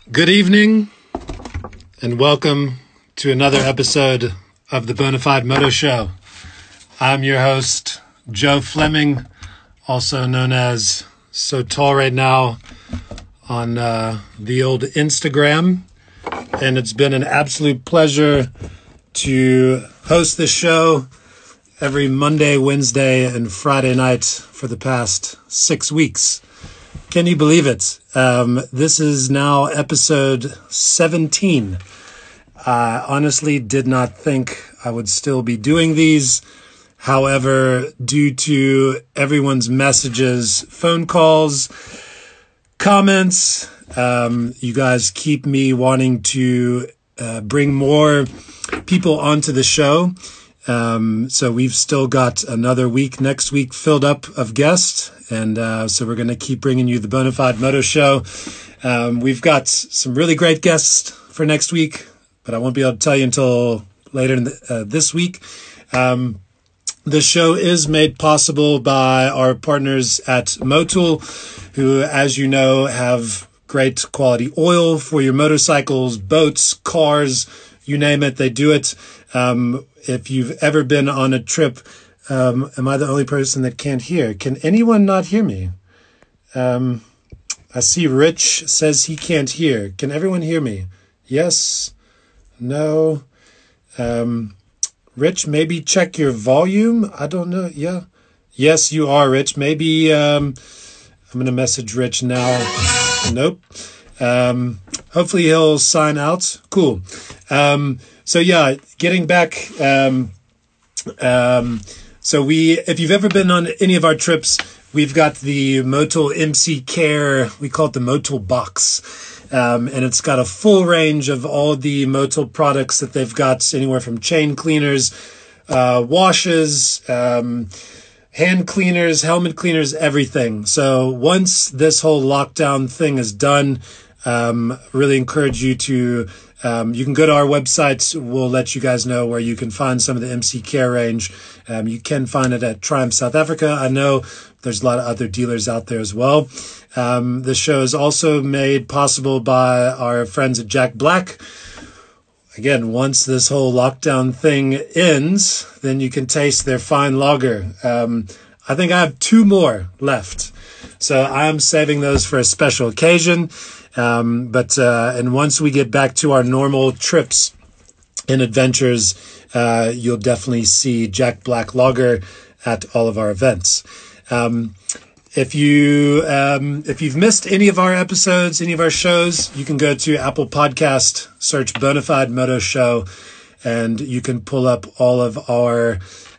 Good evening, and welcome to another episode of the Bonafide Moto Show. I'm your host, Joe Fleming, also known as So Tall Right Now on the old Instagram. And it's been an absolute pleasure to host this show every Monday, Wednesday, and Friday night for the past 6 weeks. Can you believe it? This is now episode 17. I honestly did not think I would still be doing these. However, due to everyone's messages, phone calls, comments, you guys keep me wanting to bring more people onto the show. So we've still got another week next week filled up of guests. And so we're going to keep bringing you the Bonafide Moto Show. We've got some really great guests for next week, but I won't be able to tell you until later in this week. The show is made possible by our partners at Motul, who, as you know, have great quality oil for your motorcycles, boats, cars, you name it, they do it. If you've ever been on a trip, am I the only person that can't hear? Can anyone not hear me? I see Rich says he can't hear. Can everyone hear me? Yes? No? Rich, maybe check your volume. I don't know. Yeah. Yes, you are, Rich. Maybe I'm going to message Rich now. Nope. Hopefully he'll sign out. Cool. So yeah, getting back. So if you've ever been on any of our trips, we've got the Motul MC Care. We call it the Motul box. And it's got a full range of all the Motul products that they've got, anywhere from chain cleaners, washes, hand cleaners, helmet cleaners, everything. So once this whole lockdown thing is done, really encourage you to, you can go to our website. We'll let you guys know where you can find some of the MC Care range. You can find it at Triumph South Africa. I know there's a lot of other dealers out there as well. The show is also made possible by our friends at Jack Black. Again, once this whole lockdown thing ends, then you can taste their fine lager. I think I have 2 more left. So I'm saving those for a special occasion. And once we get back to our normal trips and adventures, you'll definitely see Jack Black Lager at all of our events. If you've missed any of our episodes, any of our shows, you can go to Apple Podcast, search Bonafide Moto Show, and you can pull up all of our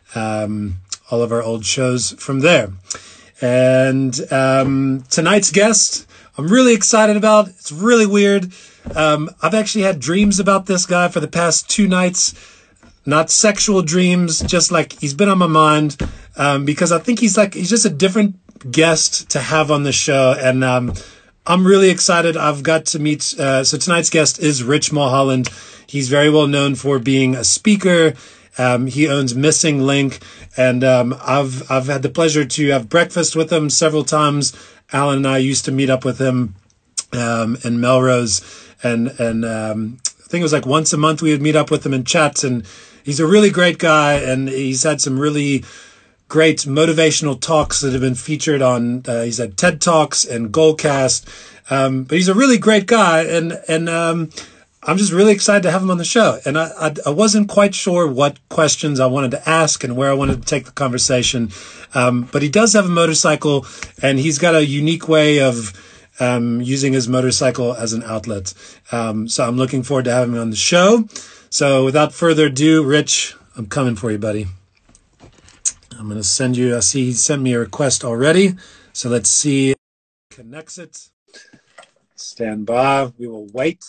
old shows from there. And tonight's guest, I'm really excited about. It's really weird. I've actually had dreams about this guy for the past 2 nights. Not sexual dreams, just like he's been on my mind, because I think he's just a different guest to have on the show. And I'm really excited. I've got to meet, so tonight's guest is Rich Mulholland. He's very well known for being a speaker. He owns Missing Link, and I've had the pleasure to have breakfast with him several times. Alan and I used to meet up with him in Melrose, and I think it was like once a month we would meet up with him and chat. And he's a really great guy, and he's had some really great motivational talks that have been featured on. He's had TED Talks and Goalcast, but he's a really great guy, and I'm just really excited to have him on the show. And I wasn't quite sure what questions I wanted to ask and where I wanted to take the conversation. But he does have a motorcycle, and he's got a unique way of using his motorcycle as an outlet. So I'm looking forward to having him on the show. So without further ado, Rich, I'm coming for you, buddy. I'm going to send you, I see he sent me a request already. So let's see if he connects it. Stand by. We will wait.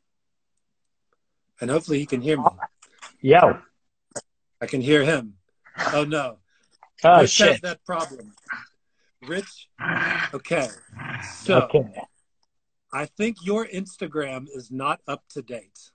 And hopefully he can hear me. Yo. I can hear him. Oh, no. Oh, Rich shit. has that problem. Rich? Okay. So, I think your Instagram is not up to date.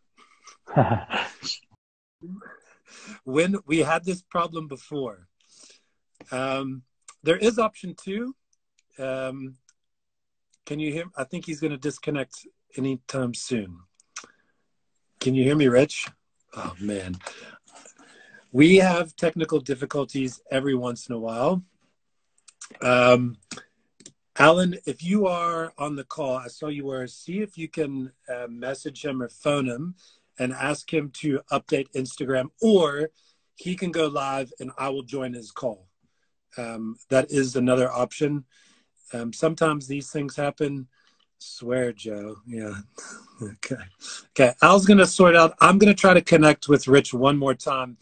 When we had this problem before, there is option 2. Can you hear? I think he's going to disconnect anytime soon. Can you hear me, Rich? Oh, man. We have technical difficulties every once in a while. Alan, if you are on the call, I saw you were, see if you can message him or phone him and ask him to update Instagram, or he can go live and I will join his call. That is another option. Sometimes these things happen. Swear, Joe. Yeah. Okay. Al's going to sort out. I'm going to try to connect with Rich one more time.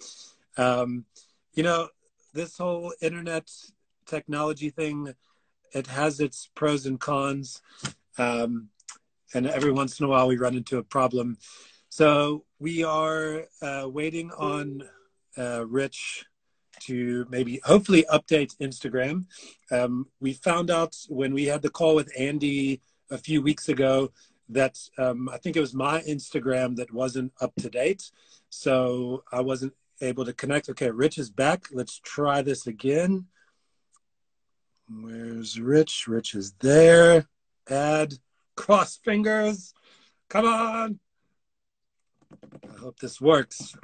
This whole internet technology thing, it has its pros and cons. And every once in a while we run into a problem. So we are waiting on Rich to hopefully update Instagram. We found out when we had the call with Andy a few weeks ago that I think it was my Instagram that wasn't up to date. So I wasn't able to connect. Okay, Rich is back. Let's try this again. Where's Rich? Rich is there. Add. Cross fingers. Come on. I hope this works.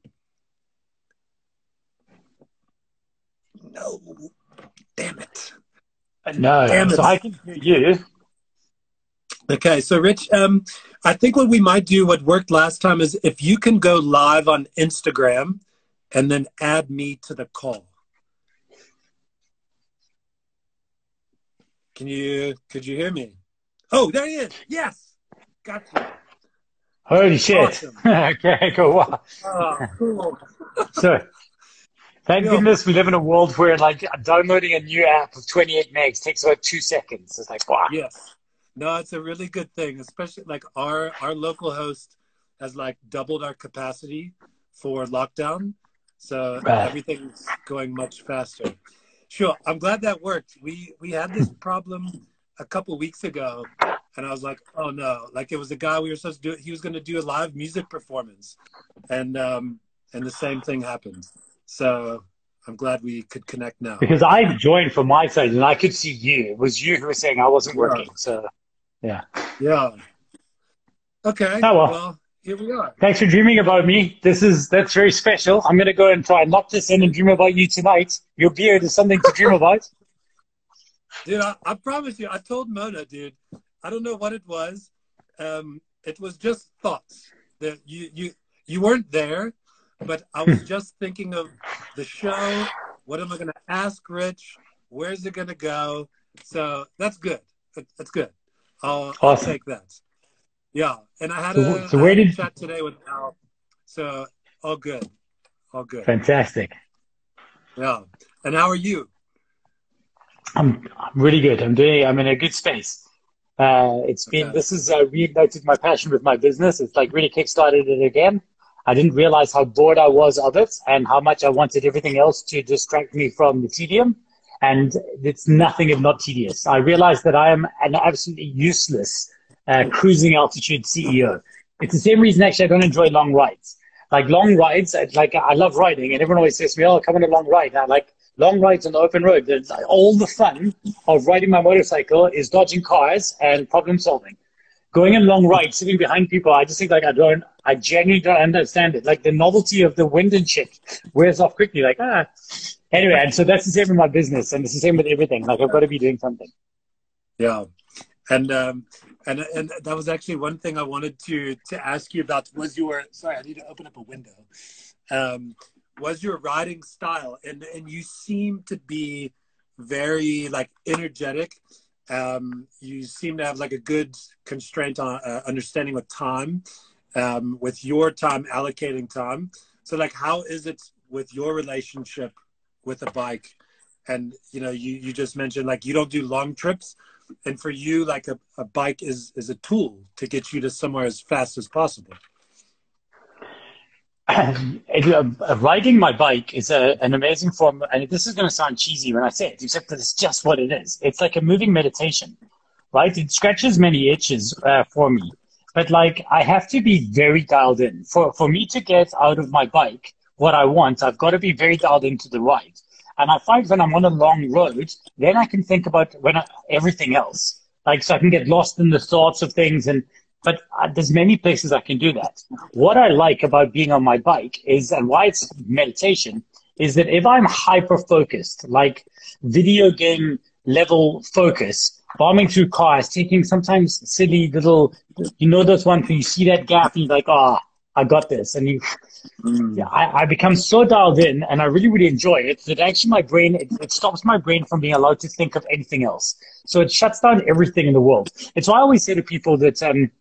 No. Damn it. No. Damn it. So I can hear you. Okay, so Rich, I think what we might do, what worked last time, is if you can go live on Instagram and then add me to the call. Could you hear me? Oh, there he is. Yes. Gotcha. Holy shit. Awesome. Okay, cool. Wow. Oh, cool. So, thank goodness we live in a world where downloading a new app of 28 megs takes about 2 seconds. It's like, wow. Yes. No, it's a really good thing, especially our local host has doubled our capacity for lockdown. So everything's going much faster. Sure. I'm glad that worked. We had this problem a couple weeks ago and I was like, oh no, it was a guy we were supposed to do. He was going to do a live music performance and the same thing happened. So I'm glad we could connect now. Because I joined from my side and I could see you. It was you who was saying I wasn't working. So, yeah. Yeah. Okay. Oh, well, here we are. Thanks for dreaming about me. That's very special. I'm going to go and try and lock this in and dream about you tonight. Your beard is something to dream about. Dude, I promise you, I told Mona, dude, I don't know what it was. It was just thoughts that you weren't there, but I was just thinking of the show. What am I going to ask Rich? Where's it going to go? So that's good. That's good. I'll take that. Yeah. And I had a chat today with Al. So all good. All good. Fantastic. Yeah. And how are you? I'm really good. I'm in a good space. This has reignited my passion with my business. It's really kickstarted it again. I didn't realize how bored I was of it and how much I wanted everything else to distract me from the tedium. And it's nothing if not tedious. I realized that I am an absolutely useless cruising altitude CEO. It's the same reason actually I don't enjoy long rides. Long rides, I love riding and everyone always says to me, oh, come on a long ride. I like long rides on the open road. All the fun of riding my motorcycle is dodging cars and problem solving. Going on long rides, sitting behind people, I just think I genuinely don't understand it. The novelty of the wind and shit wears off quickly. Anyway, and so that's the same with my business and it's the same with everything. I've got to be doing something. Yeah. And that was actually one thing I wanted to ask you about was sorry, I need to open up a window. Was your riding style and you seem to be very energetic. You seem to have a good constraint on understanding with time, with your time, allocating time. So how is it with your relationship with a bike? And, you just mentioned you don't do long trips. And for you, a bike is a tool to get you to somewhere as fast as possible. Riding my bike is an amazing form, and this is going to sound cheesy when I say it, except that it's just what it is. It's like a moving meditation, right? It scratches many itches for me, but I have to be very dialed in. For me to get out of my bike what I want, I've got to be very dialed into the ride. And I find when I'm on a long road, then I can think about everything else. So I can get lost in the thoughts of things and but there's many places I can do that. What I like about being on my bike is, and why it's meditation, is that if I'm hyper focused, like video game level focus, bombing through cars, taking sometimes silly little, those ones where you see that gap and you're like, I got this. And I become so dialed in and I really, really enjoy it that actually my brain, it stops my brain from being allowed to think of anything else. So it shuts down everything in the world. It's why I always say to people that,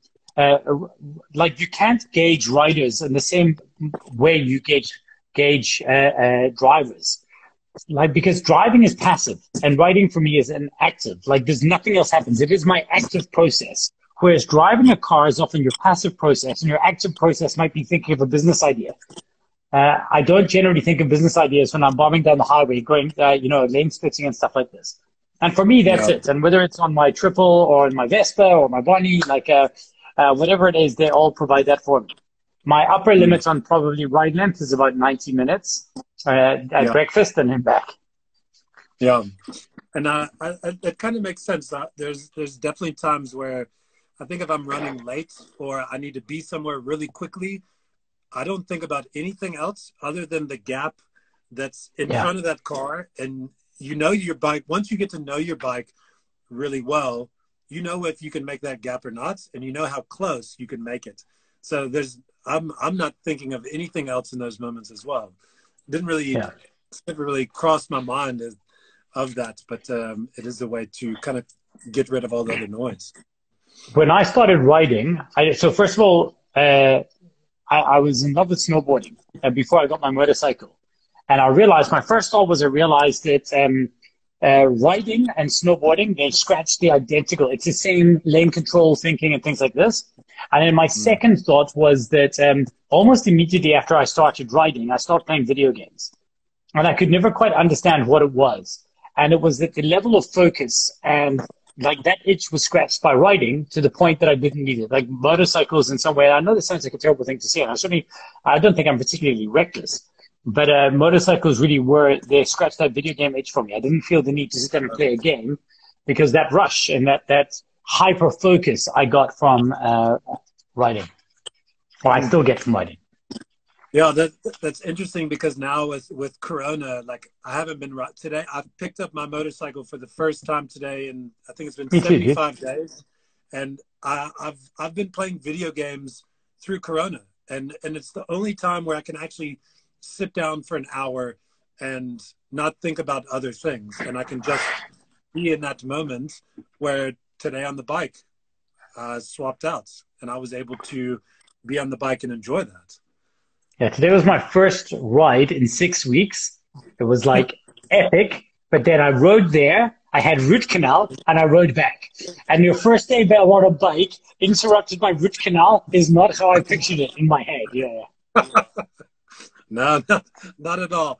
like you can't gauge riders in the same way you gauge drivers. Like, because driving is passive and riding for me is an active. Like, there's nothing else happens. It is my active process. Whereas driving a car is often your passive process, and your active process might be thinking of a business idea. I don't generally think of business ideas when I'm bombing down the highway, going, lane splitting and stuff like this. And for me, that's it. And whether it's on my triple or in my Vespa or my Bonnie, whatever it is, they all provide that for me. My upper limit on probably ride length is about 90 minutes at breakfast and then back. Yeah. And it kind of makes sense. There's definitely times where I think if I'm running late or I need to be somewhere really quickly, I don't think about anything else other than the gap that's in front of that car. And your bike, once you get to know your bike really well, you know if you can make that gap or not, and you know how close you can make it. So I'm not thinking of anything else in those moments as well. Didn't really never really crossed my mind of that, but it is a way to kind of get rid of all the other noise. When I started riding, so first of all, I was in love with snowboarding before I got my motorcycle. And I realized, my first thought was I realized that riding and snowboarding, they scratch the identical. It's the same lane control thinking and things like this. And then my second thought was that almost immediately after I started riding, I started playing video games. And I could never quite understand what it was. And it was that the level of focus and like that itch was scratched by riding to the point that I didn't need it. Like motorcycles in some way, I know this sounds like a terrible thing to say, and I don't think I'm particularly reckless, but motorcycles really they scratched that video game itch for me. I didn't feel the need to sit down and play a game because that rush and that hyper focus I got from riding, or I still get from riding. Yeah, that's interesting because now with Corona, like I haven't been today. I've picked up my motorcycle for the first time today, and I think it's been 75 days. And I've been playing video games through Corona, and it's the only time where I can actually sit down for an hour and not think about other things, and I can just be in that moment. Where today on the bike, swapped out, and I was able to be on the bike and enjoy that. Yeah, today was my first ride in 6 weeks. It was like epic, but then I rode there, I had root canal, and I rode back. And your first day on a bike interrupted by root canal is not how I pictured it in my head. Yeah. No, not at all.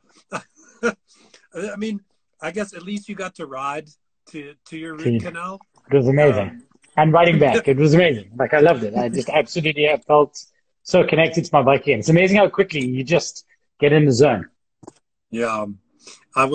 I mean, I guess at least you got to ride to your root canal. It was amazing. And riding back, it was amazing. Like, I loved it. I just absolutely felt so connected to my bike again. It's amazing how quickly you just get in the zone. Yeah. I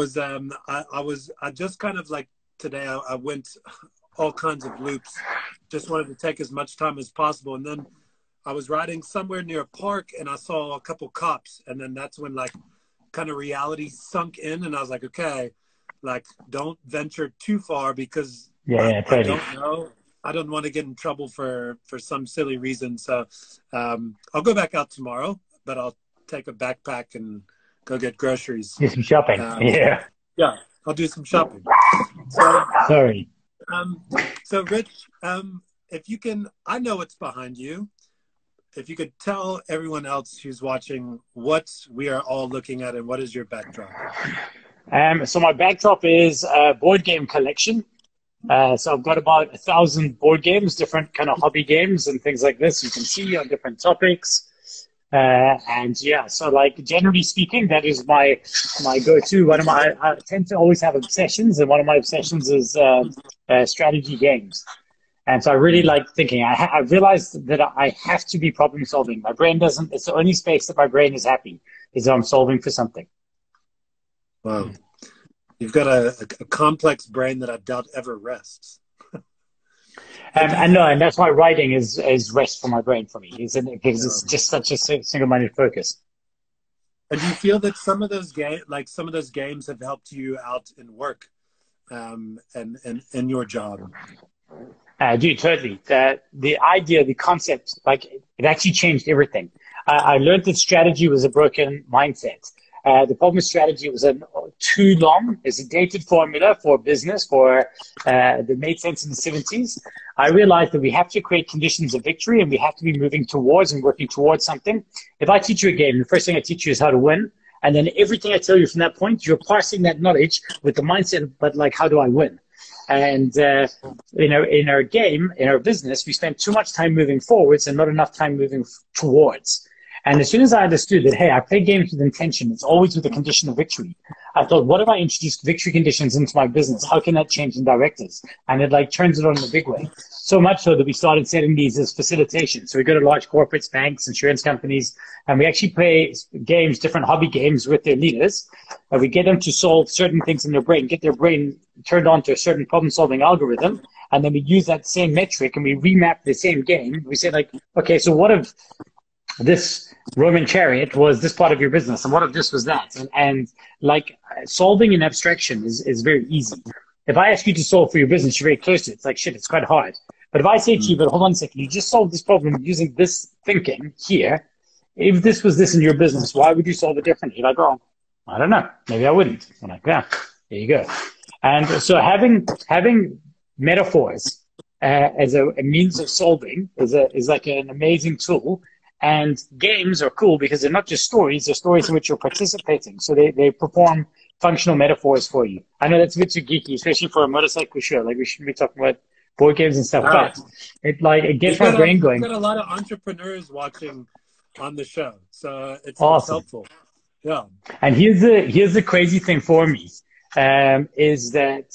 just kind of like today, I went all kinds of loops, just wanted to take as much time as possible. And then I was riding somewhere near a park and I saw a couple cops. And then that's when like kind of reality sunk in. And I was like, okay, like don't venture too far because I don't know. I don't want to get in trouble for some silly reason. So I'll go back out tomorrow, but I'll take a backpack and go get groceries. Do some shopping. Yeah, I'll do some shopping. Sorry. So Rich, if you can, I know what's behind you. If you could tell everyone else who's watching what we are all looking at and what is your backdrop? So my backdrop is a board game collection. So I've got about 1,000 board games, different kind of hobby games and things like this. You can see on different topics. So like generally speaking, that is my go-to. I tend to always have obsessions, and one of my obsessions is strategy games. And so I really like thinking. I realized that I have to be problem solving. My brain doesn't. It's the only space that my brain is happy is that I'm solving for something. Wow. You've got a complex brain that I doubt ever rests. And no, and that's why writing is rest for my brain for me. Because it's just such a single-minded focus. And do you feel that some of those games have helped you out in work, and in your job? Dude, totally. The idea, the concept, like it actually changed everything. I learned that strategy was a broken mindset. The problem with strategy was too long. It's a dated formula for business that made sense in the 70s. I realized that we have to create conditions of victory and we have to be moving towards and working towards something. If I teach you a game, the first thing I teach you is how to win. And then everything I tell you from that point, you're parsing that knowledge with the mindset, but like, how do I win? And in our game, in our business, we spend too much time moving forwards and not enough time moving towards. And as soon as I understood that, hey, I play games with intention, it's always with the condition of victory. I thought, what if I introduced victory conditions into my business? How can that change in directives? And it like turns it on in a big way. So much so that we started setting these as facilitation. So we go to large corporates, banks, insurance companies, and we actually play games, different hobby games with their leaders. And we get them to solve certain things in their brain, get their brain turned on to a certain problem-solving algorithm. And then we use that same metric and we remap the same game. We say like, okay, so what if this Roman chariot was this part of your business, and what if this was that? And like solving an abstraction is very easy. If I ask you to solve for your business, you're very close to it. It's like, shit, it's quite hard. But if I say to you, but hold on a second, you just solved this problem using this thinking here. If this was this in your business, why would you solve it differently? You're like, oh, I don't know. Maybe I wouldn't. I'm like, yeah, there you go. And so having metaphors as a means of solving is like an amazing tool. And games are cool because they're not just stories, they're stories in which you're participating. So they perform functional metaphors for you. I know that's a bit too geeky, especially for a motorcycle show. Like we shouldn't be talking about board games and stuff, but it gets my brain going. We've got a lot of entrepreneurs watching on the show, so it's helpful. Yeah. And here's the crazy thing for me, is that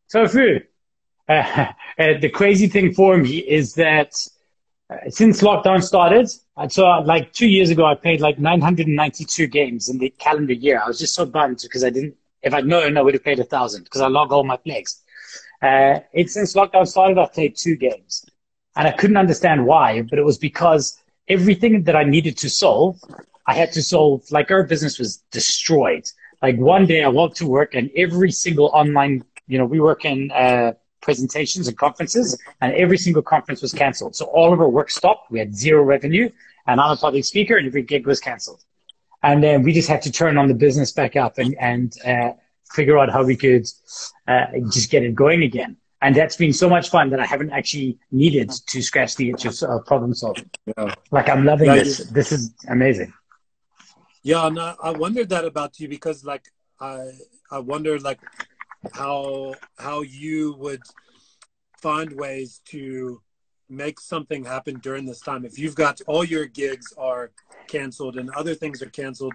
the crazy thing for me is that since lockdown started, so like 2 years ago, I played like 992 games in the calendar year. I was just so bummed because if I'd known, I would have played 1,000 because I log all my plays. Since lockdown started, I've played 2 games and I couldn't understand why, but it was because everything that I needed to solve, I had to solve. Like our business was destroyed. Like one day I walked to work and every single online, we work in, presentations and conferences, and every single conference was canceled. So all of our work stopped. We had 0 revenue, and I'm a public speaker, and every gig was canceled. And then we just had to turn on the business back up and figure out how we could just get it going again. And that's been so much fun that I haven't actually needed to scratch the itch of problem solving. Yeah. Like I'm loving this. This is amazing. Yeah, no, I wondered that about you because like I wonder like how you would find ways to make something happen during this time. If you've got all your gigs are canceled and other things are canceled,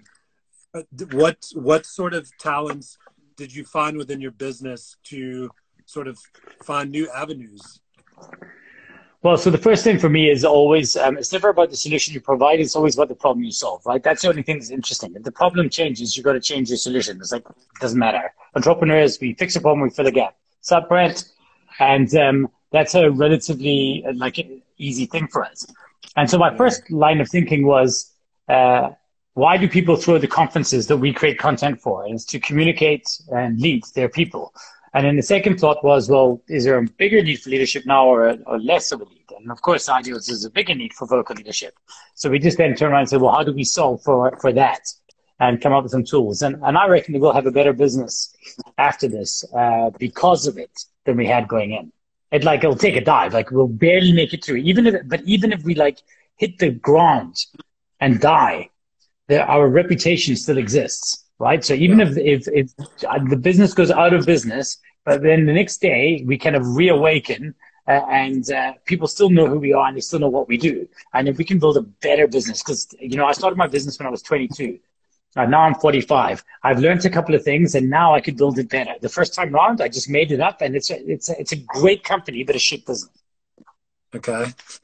what sort of talents did you find within your business to sort of find new avenues? Well, so the first thing for me is always, it's never about the solution you provide, it's always about the problem you solve, right? That's the only thing that's interesting. If the problem changes, you've got to change your solution. It's like, it doesn't matter. Entrepreneurs, we fix a problem, we fill a gap. Sup, Brent? And that's a relatively easy thing for us. And so my first line of thinking was, why do people throw the conferences that we create content for? And it's to communicate and lead their people. And then the second thought was, well, is there a bigger need for leadership now or less of a need? And of course, the idea was there's a bigger need for vocal leadership. So we just then turned around and said, well, how do we solve for that and come up with some tools? And I reckon that we'll have a better business after this because of it than we had going in. It'll take a dive. Like we'll barely make it through. Even if we hit the ground and die, our reputation still exists. Right. So even if the business goes out of business, but then the next day we kind of reawaken and people still know who we are and they still know what we do. And if we can build a better business, because, I started my business when I was 22. Now I'm 45. I've learned a couple of things and now I could build it better. The first time around, I just made it up and it's a great company, but a shit business. Okay.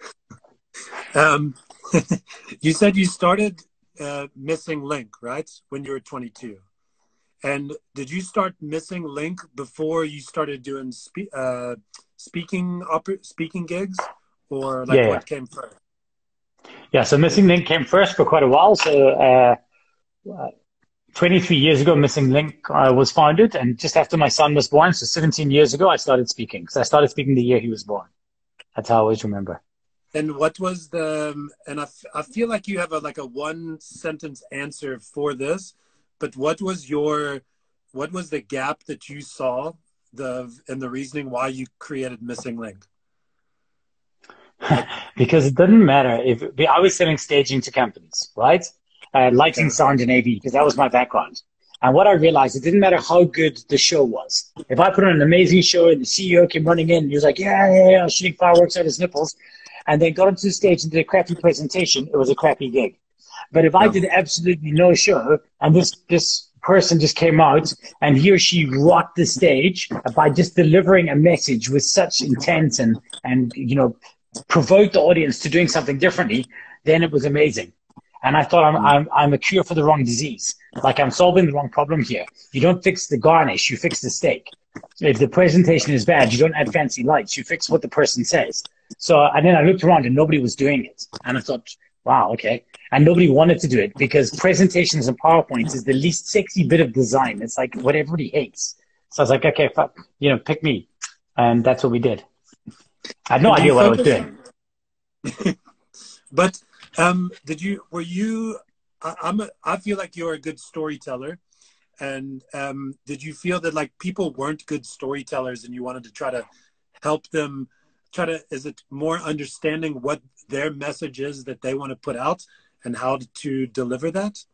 You said you started Missing Link, right? When you were 22. And did you start Missing Link before you started doing speaking gigs, or like Yeah, yeah. what came first? Yeah, so Missing Link came first for quite a while. So 23 years ago, Missing Link was founded. And just after my son was born, so 17 years ago, I started speaking. So I started speaking the year he was born. That's how I always remember. And what was I feel like you have a one sentence answer for this, but what was the gap that you saw and the reasoning why you created Missing Link? Because it doesn't matter if I was selling staging to companies, right? Lighting, Okay. sound, and AV, because that was my background. And what I realized, it didn't matter how good the show was. If I put on an amazing show and the CEO came running in, and he was like, yeah, yeah, yeah, shooting fireworks out his nipples, and then got onto the stage and did a crappy presentation, it was a crappy gig. But if I Yeah. did absolutely no show, and this person just came out and he or she rocked the stage by just delivering a message with such intent and provoke the audience to doing something differently, then it was amazing. And I thought I'm a cure for the wrong disease. Like I'm solving the wrong problem here. You don't fix the garnish, you fix the steak. If the presentation is bad, you don't add fancy lights, you fix what the person says. So, and then I looked around and nobody was doing it. And I thought, wow, okay. And nobody wanted to do it because presentations and PowerPoints is the least sexy bit of design. It's like what everybody hates. So I was like, okay, fuck, pick me. And that's what we did. I had no idea what I was doing. But I feel like you're a good storyteller. And did you feel that like people weren't good storytellers and you wanted to try to help them is it more understanding what their message is that they want to put out and how to deliver that?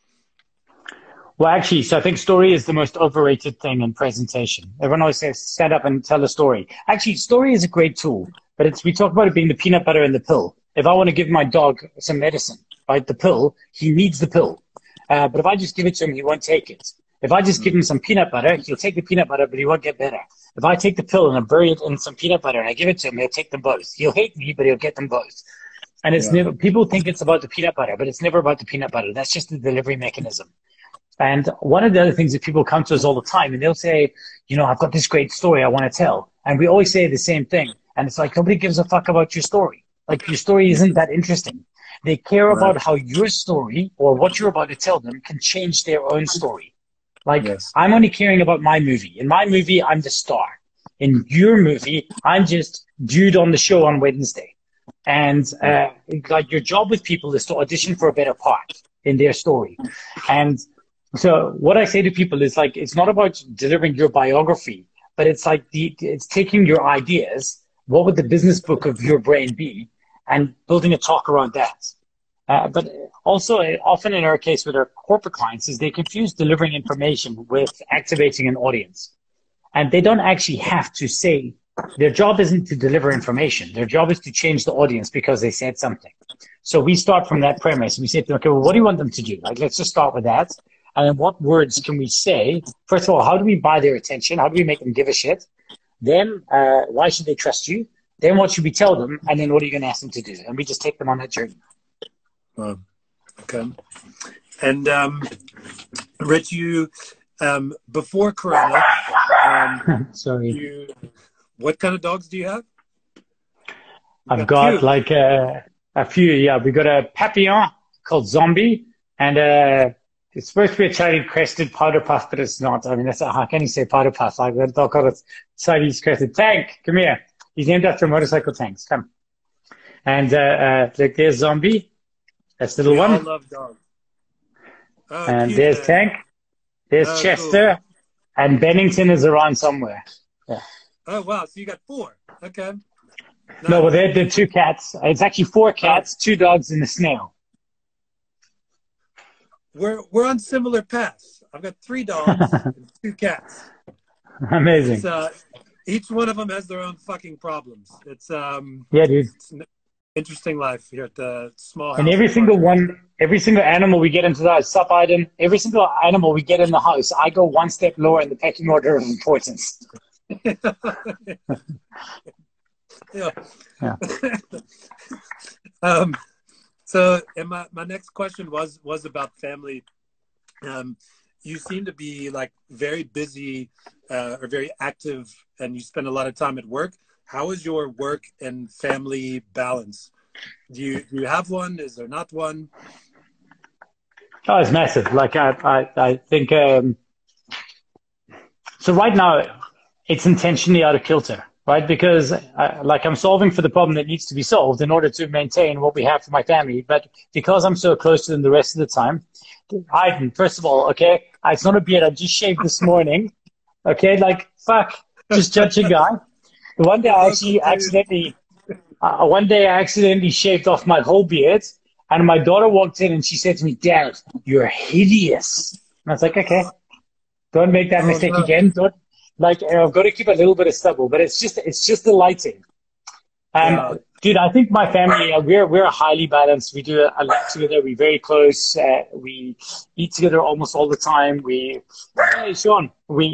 Well, actually, so I think story is the most overrated thing in presentation. Everyone always says, stand up and tell a story. Actually, story is a great tool, but we talk about it being the peanut butter and the pill. If I want to give my dog some medicine, right, the pill, he needs the pill. But if I just give it to him, he won't take it. If I just give him some peanut butter, he'll take the peanut butter, but he won't get better. If I take the pill and I bury it in some peanut butter and I give it to him, he'll take them both. He'll hate me, but he'll get them both. And it's never, people think it's about the peanut butter, but it's never about the peanut butter. That's just the delivery mechanism. And one of the other things that people come to us all the time and they'll say, I've got this great story I want to tell. And we always say the same thing. And it's like, nobody gives a fuck about your story. Like your story isn't that interesting. They care about how your story or what you're about to tell them can change their own story. Like I'm only caring about my movie. In my movie, I'm the star. In your movie, I'm just dude on the show on Wednesday. And like your job with people is to audition for a better part in their story. And so what I say to people is like, it's not about delivering your biography, but it's like it's taking your ideas. What would the business book of your brain be? And building a talk around that. But also often in our case with our corporate clients is they confuse delivering information with activating an audience. And they don't actually have to say, their job isn't to deliver information. Their job is to change the audience because they said something. So we start from that premise. We say to them, okay, well, what do you want them to do? Like, let's just start with that. And then what words can we say? First of all, how do we buy their attention? How do we make them give a shit? Then why should they trust you? Then what should we tell them? And then what are you going to ask them to do? And we just take them on that journey. Okay. And Rich, you before Corona, sorry, what kind of dogs do you have? I've got like a few. Yeah, we got a Papillon called Zombie, and it's supposed to be a Chinese crested powder puff, but it's not. I mean, how can you say powder puff? Like that dog called it Chinese crested. Tank, come here. He's named after motorcycle tanks. Come. And like there's Zombie. That's the little one. I love dogs. Oh, and there's man. Tank. There's Chester. Cool. And Bennington is around somewhere. Yeah. Oh, wow. So you got 4. Okay. Nice. No, well, they're 2 cats. It's actually 4 cats, 2 dogs, and a snail. We're on similar paths. I've got 3 dogs and 2 cats. Amazing. Each one of them has their own fucking problems. It's yeah, dude. It's an interesting life here at the small house. And every single animal we get into the house, sup item, every single animal we get in the house, I go one step lower in the pecking order of importance. Yeah. So, and my next question was about family. You seem to be like very busy or very active, and you spend a lot of time at work. how is your work and family balance? Do you have one? Is there not one? Oh, it's massive. Like I think so. Right now, it's intentionally out of kilter, right? Because I'm solving for the problem that needs to be solved in order to maintain what we have for my family. But because I'm so close to them the rest of the time, first of all, okay, it's not a beard. I just shaved this morning. Okay, like fuck, just judge a guy. One day I actually accidentally, one day I accidentally shaved off my whole beard, and my daughter walked in and she said to me, "Dad, you're hideous." And I was like, "Okay, don't make that mistake again. Don't I've got to keep a little bit of stubble, but it's just the lighting." Dude, I think my family, we're highly balanced. We do a lot together. We're very close. We eat together almost all the time. Hey, Sean,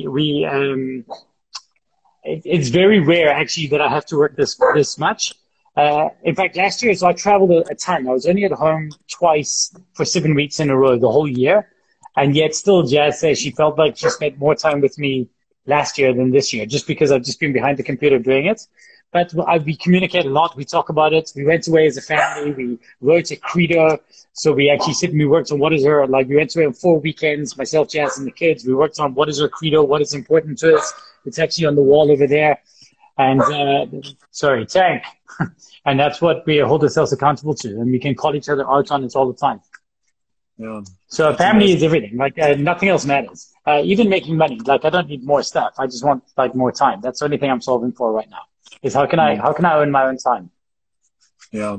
it's very rare actually that I have to work this much. In fact, last year, so I traveled a ton. I was only at home twice for 7 weeks in a row the whole year. And yet still Jazz says she felt like she spent more time with me last year than this year, just because I've just been behind the computer doing it. But we communicate a lot. We talk about it. We went away as a family. We wrote a credo. So we actually sit and we worked on we went away on 4 weekends, myself, Jazz, and the kids. We worked on what is her credo, what is important to us. It's actually on the wall over there. And, Tank. And that's what we hold ourselves accountable to. And we can call each other out on it all the time. Yeah. So family is everything. Nothing else matters. Even making money. I don't need more stuff. I just want more time. That's the only thing I'm solving for right now. Is how can I own my own time? Yeah.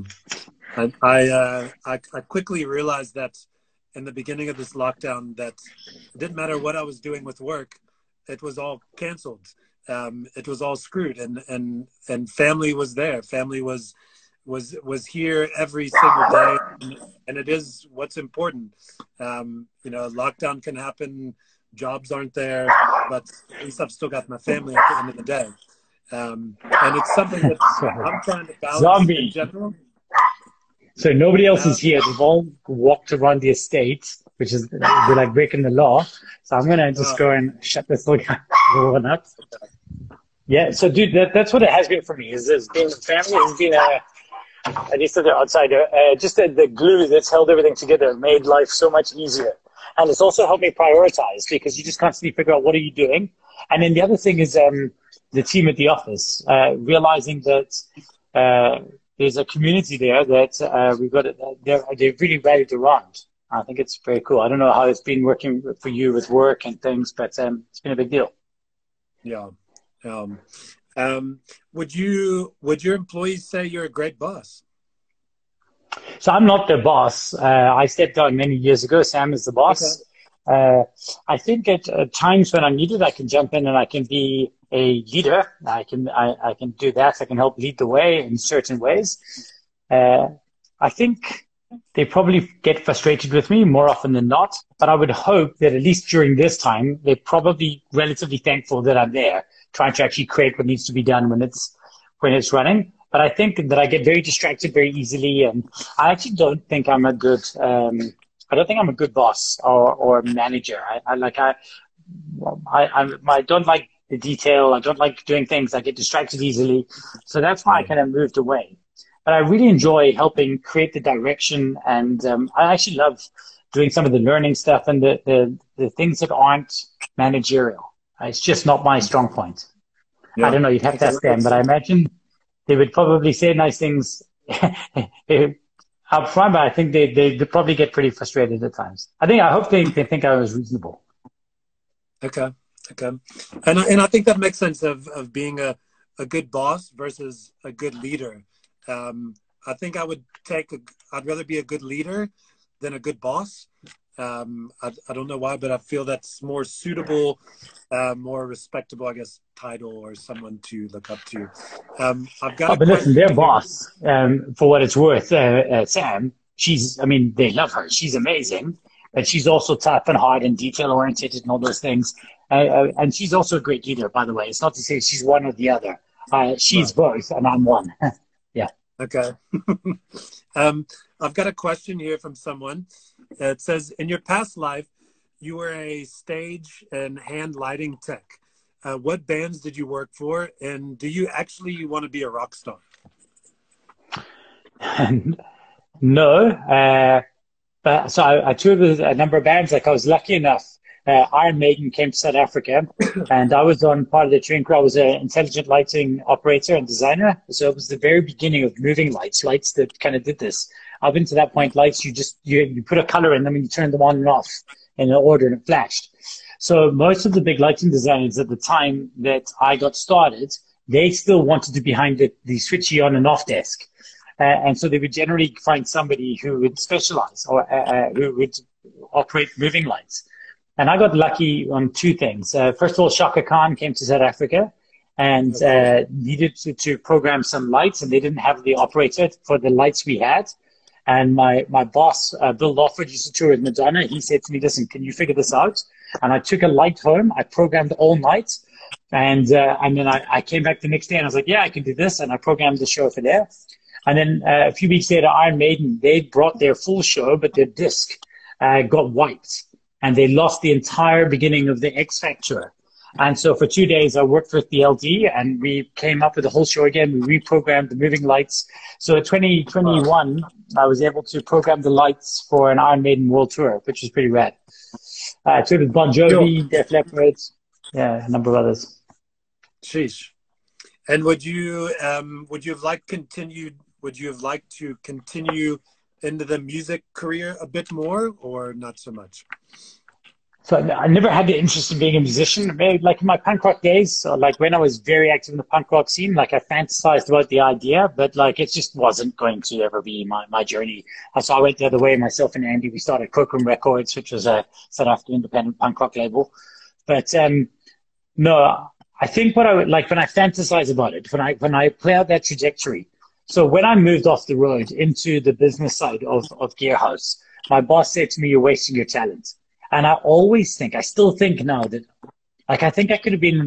I quickly realized that in the beginning of this lockdown that it didn't matter what I was doing with work, it was all canceled. It was all screwed, and family was there. Family was here every single day, and it is what's important. Lockdown can happen, jobs aren't there, but at least I've still got my family at the end of the day. And it's something that I'm trying to balance in general. So nobody else is here. They've all walked around the estate, which is we're breaking the law. So I'm gonna just go and shut this little one up. Yeah. So dude, that's what it has been for me. Is being family has been at least on the outside, just the glue that's held everything together, made life so much easier. And it's also helped me prioritize because you just constantly figure out what are you doing. And then the other thing is the team at the office, realizing that there's a community there that they're really rallied around. I think it's very cool. I don't know how it's been working for you with work and things, but it's been a big deal. Yeah. Would your employees say you're a great boss? So I'm not the boss. I stepped down many years ago. Sam is the boss. Okay. I think at times when I'm needed, I can jump in and I can be a leader. I can do that. I can help lead the way in certain ways. I think they probably get frustrated with me more often than not, but I would hope that at least during this time, they're probably relatively thankful that I'm there, trying to actually create what needs to be done when it's running. But I think that I get very distracted very easily, and I actually don't think I'm a good boss or manager. I don't like the detail. I don't like doing things. I get distracted easily. So that's why I kind of moved away. But I really enjoy helping create the direction, and I actually love doing some of the learning stuff and the things that aren't managerial. It's just not my strong point. Yeah. I don't know. You'd have to ask them, but I imagine they would probably say nice things up front, but I think they probably get pretty frustrated at times. I hope they think I was reasonable. Okay. And I think that makes sense of being a good boss versus a good leader. I think I'd rather be a good leader than a good boss. I don't know why, but I feel that's more suitable, more respectable, I guess, title or someone to look up to. But listen, their boss, for what it's worth, Sam, they love her. She's amazing, but she's also tough and hard and detail oriented and all those things. And she's also a great leader, by the way. It's not to say she's one or the other. She's both, and I'm one. Yeah. Okay. I've got a question here from someone. It says, in your past life, you were a stage and hand lighting tech. What bands did you work for? And do you actually want to be a rock star? No. But so I toured with a number of bands. Like I was lucky enough, Iron Maiden came to South Africa, and I was on part of the touring crew. I was an intelligent lighting operator and designer. So it was the very beginning of moving lights that kind of did this. Up until that point, lights you put a color in them and you turn them on and off in an order, and it flashed. So most of the big lighting designers at the time that I got started, they still wanted to be behind the switchy on and off desk. And so they would generally find somebody who would specialize or who would operate moving lights. And I got lucky on two things. First of all, Shaka Khan came to South Africa and needed to program some lights, and they didn't have the operator for the lights we had. And my boss, Bill Lawford, used to tour with Madonna. He said to me, listen, can you figure this out? And I took a light home. I programmed all night. And then I came back the next day and I was like, yeah, I can do this. And I programmed the show for there. And then a few weeks later, Iron Maiden, they brought their full show, but their disc got wiped. And they lost the entire beginning of the X Factor. And so for 2 days, I worked with the LD, and we came up with the whole show again. We reprogrammed the moving lights. So in 2021, I was able to program the lights for an Iron Maiden world tour, which was pretty rad. I toured with Bon Jovi, Def Leppard, yeah, a number of others. Sheesh. And would you have liked to continue into the music career a bit more, or not so much? So I never had the interest in being a musician. Maybe like in my punk rock days, so like when I was very active in the punk rock scene, like I fantasized about the idea, but like it just wasn't going to ever be my journey. So I went the other way. Myself and Andy, we started Cockrum Records, which was a South African independent punk rock label. But no, I think what I would like when I fantasize about it, when I play out that trajectory. So when I moved off the road into the business side of Gearhouse, my boss said to me, "You're wasting your talent." And I still think now that, like, I think that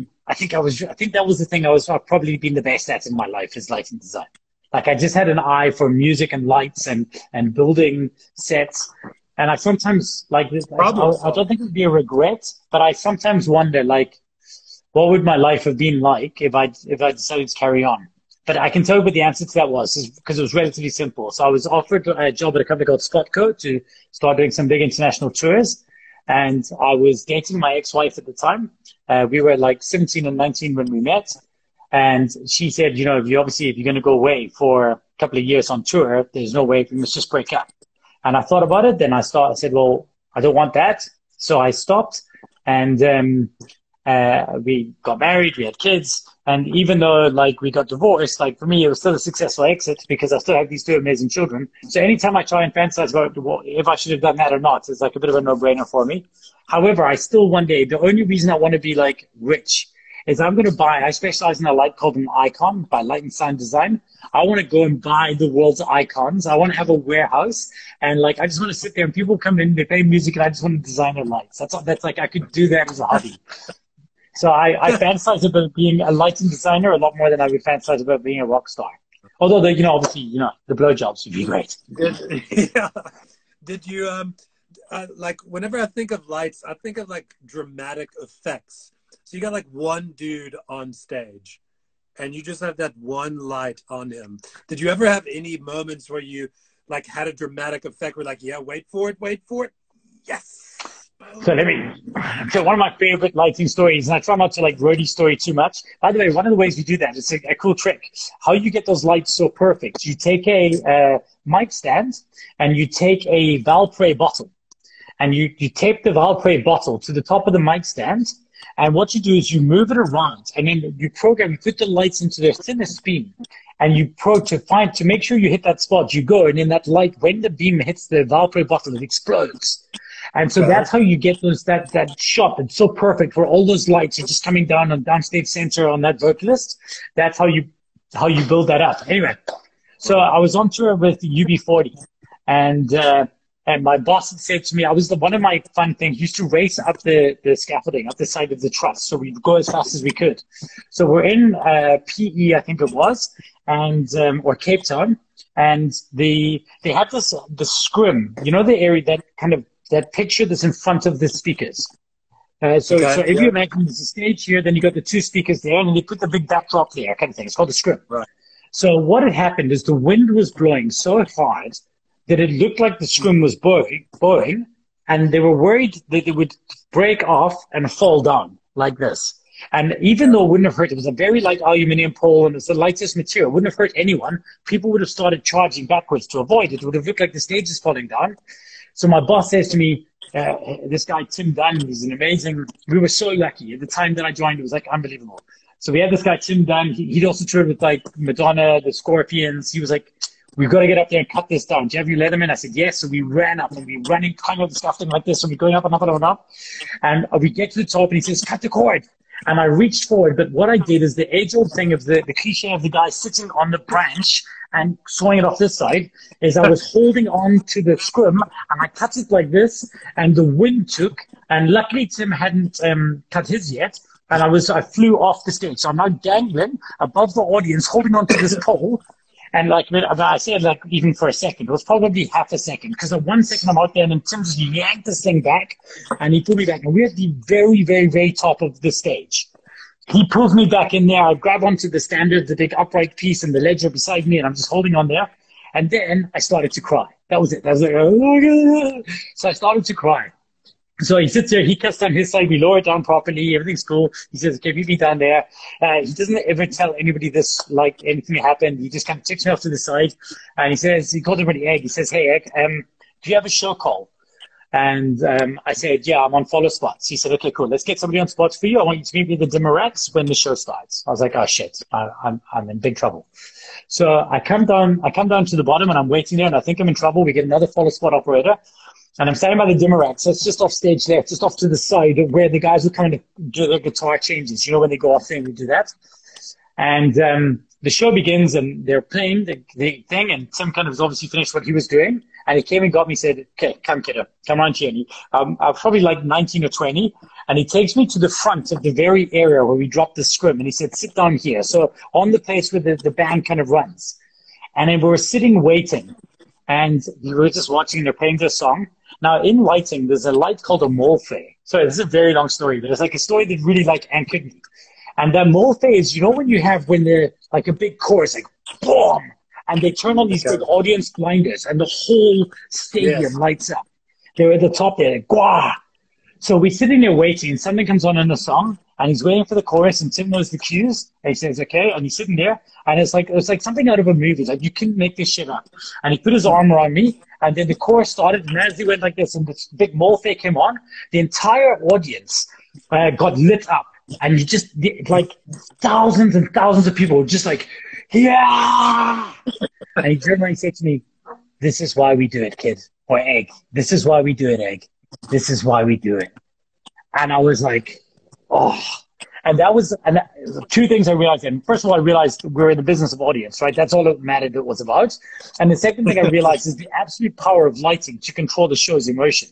was the thing I've probably been the best at in my life is lighting design. Like, I just had an eye for music and lights and building sets. And I sometimes, like, this, I don't think it would be a regret, but I sometimes wonder, like, what would my life have been like if I decided to carry on? But I can tell you what the answer to that was, because it was relatively simple. So I was offered a job at a company called Spotco to start doing some big international tours. And I was dating my ex-wife at the time. We were like 17 and 19 when we met. And she said, you know, if you're going to go away for a couple of years on tour, there's no way, we must just break up. And I thought about it. Then I said, well, I don't want that. So I stopped. And we got married, we had kids. And even though like we got divorced, like for me, it was still a successful exit because I still have these two amazing children. So anytime I try and fantasize about if I should have done that or not, it's like a bit of a no-brainer for me. However, I still one day, the only reason I want to be like rich is I specialize in a light called an icon by Light and Sound Design. I want to go and buy the world's icons. I want to have a warehouse and like, I just want to sit there and people come in, they play music and I just want to design their lights. That's like, I could do that as a hobby. So I fantasize about being a lighting designer a lot more than I would fantasize about being a rock star. Although, obviously, the blowjobs would be great. Did you, like, whenever I think of lights, I think of, like, dramatic effects. So you got, like, one dude on stage, and you just have that one light on him. Did you ever have any moments where you, like, had a dramatic effect where, like, yeah, wait for it, yes! So one of my favorite lighting stories, and I try not to like roadie story too much. By the way, one of the ways we do that, it's a cool trick. How you get those lights so perfect. You take a mic stand and you take a Valpray bottle and you tape the Valpray bottle to the top of the mic stand. And what you do is you move it around and then you put the lights into their thinnest beam and to make sure you hit that spot, you go and in that light, when the beam hits the Valpray bottle, it explodes. And so that's how you get that shot that's so perfect where all those lights are just coming down on downstage center on that vocalist. That's how you build that up. Anyway, so I was on tour with UB40 and my boss had said to me, one of my fun things used to race up the scaffolding, up the side of the truss. So we'd go as fast as we could. So we're in PE, I think it was, and or Cape Town. And they had the scrim, the area that kind of that picture that's in front of the speakers. So if Yeah. you imagine there's a stage here, then you got the two speakers there, and then you put the big backdrop there, kind of thing. It's called the scrim. Right. So what had happened is the wind was blowing so hard that it looked like the scrim was blowing, and they were worried that it would break off and fall down like this. And even though it wouldn't have hurt, it was a very light aluminum pole and it's the lightest material. It wouldn't have hurt anyone. People would have started charging backwards to avoid it. It would have looked like the stage is falling down. So my boss says to me, this guy, Tim Dunn, he's an amazing, we were so lucky. At the time that I joined, it was like unbelievable. So we had this guy, Tim Dunn. He'd also toured with like Madonna, the Scorpions. He was like, we've got to get up there and cut this down. Do you have your Leatherman? I said, yes. So we ran up and we running, climbing up the scaffolding like this. So we're going up and up and up and up. And we get to the top and he says, cut the cord. And I reached forward, but what I did is the age-old thing of the cliche of the guy sitting on the branch and sawing it off this side, is I was holding on to the scrim and I cut it like this, and the wind took, and luckily Tim hadn't cut his yet, and I flew off the stage. So I'm now dangling above the audience, holding on to this pole. And like, I said, like, even for a second, it was probably half a second, because at 1 second I'm out there and then Tim just yanked this thing back and he pulled me back. And we're at the very, very, very top of the stage. He pulls me back in there. I grab onto the standard, the big upright piece and the ledger beside me, and I'm just holding on there. And then I started to cry. That was it. I was like, oh my God. So I started to cry. So he sits there, he cuts down his side, we lower it down properly, everything's cool. He says, okay, meet me down there. He doesn't ever tell anybody this, like anything happened. He just kind of takes me off to the side and he called everybody Egg. He says, hey, Egg, do you have a show call? And I said, yeah, I'm on follow spots. He said, okay, cool. Let's get somebody on spots for you. I want you to meet me at the Dimmerex when the show starts. I was like, oh shit, I'm in big trouble. So I come down to the bottom and I'm waiting there and I think I'm in trouble. We get another follow spot operator. And I'm standing by the Dimmerex, so it's just off stage there, just off to the side of where the guys will kind of do their guitar changes. You know, when they go off there and we do that. And the show begins and they're playing the thing, and Tim kind of has obviously finished what he was doing. And he came and got me, said, okay, come kiddo, come on, Jenny. I'm probably like 19 or 20. And he takes me to the front of the very area where we dropped the scrim. And he said, sit down here. So on the place where the band kind of runs. And then we were sitting waiting. And we were just watching, they're playing their song. Now, in lighting, there's a light called a Molfe. Sorry, this is a very long story, but it's like a story that really like anchored me. And that Molfe is, you know, when they're like a big chorus, like boom, and they turn on these big audience blinders, and the whole stadium lights up. They're at the top there, like, Gwah! So we're sitting there waiting, and something comes on in the song, and he's waiting for the chorus, and Tim knows the cues, and he says, okay, and he's sitting there, and it's like something out of a movie. It's like, you couldn't make this shit up. And he put his arm around me, and then the chorus started, and as he went like this, and this big Molfe came on, the entire audience got lit up, and you just, like, thousands and thousands of people were just like, yeah! And he turned around and said to me, this is why we do it, kid, or Egg. This is why we do it, Egg. This is why we do it. And I was like, oh. And two things I realized. And first of all, I realized we're in the business of audience, right? That's all it mattered it was about. And the second thing I realized is the absolute power of lighting to control the show's emotion.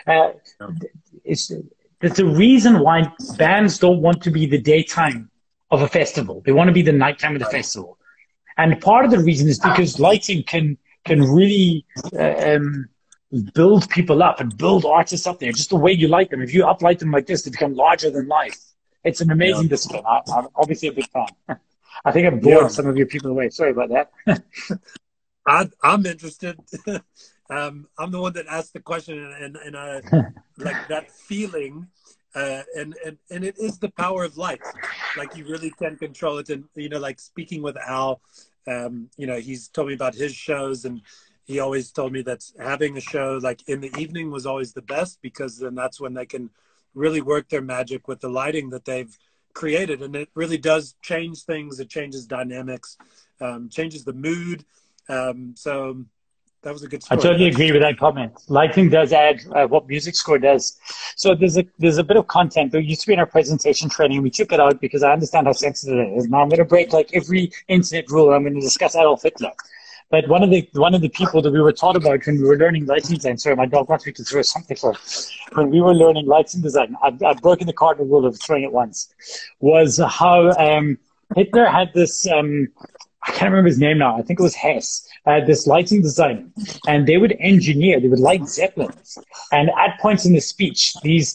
It's the reason why bands don't want to be the daytime of a festival. They want to be the nighttime of the festival. And part of the reason is because lighting can really build people up and build artists up there. Just the way you light them. If you uplight them like this, they become larger than life. It's an amazing discipline. I'm obviously a big fan. I think I've bored some of you people away. Sorry about that. I'm interested. I'm the one that asked the question, and I like that feeling. And it is the power of light. Like, you really can control it. And, you know, like speaking with Al, you know, he's told me about his shows, and he always told me that having a show like in the evening was always the best, because then that's when they can really work their magic with the lighting that they've created. And it really does change things. It changes dynamics, changes the mood. So that was a good story. I totally agree with that comment. Lighting does add what Music Score does. So there's a bit of content. There used to be in our presentation training. We took it out because I understand how sensitive it is. Now I'm going to break like every internet rule. I'm going to discuss Adolf Hitler. But one of the people that we were taught about when we were learning lighting design, sorry, my dog wants me to throw something for when we were learning lighting design, I've broken the cardinal rule of throwing it once, was how Hitler had this I can't remember his name now. I think it was Hess, this lighting designer. And they would light zeppelins. And at points in the speech, these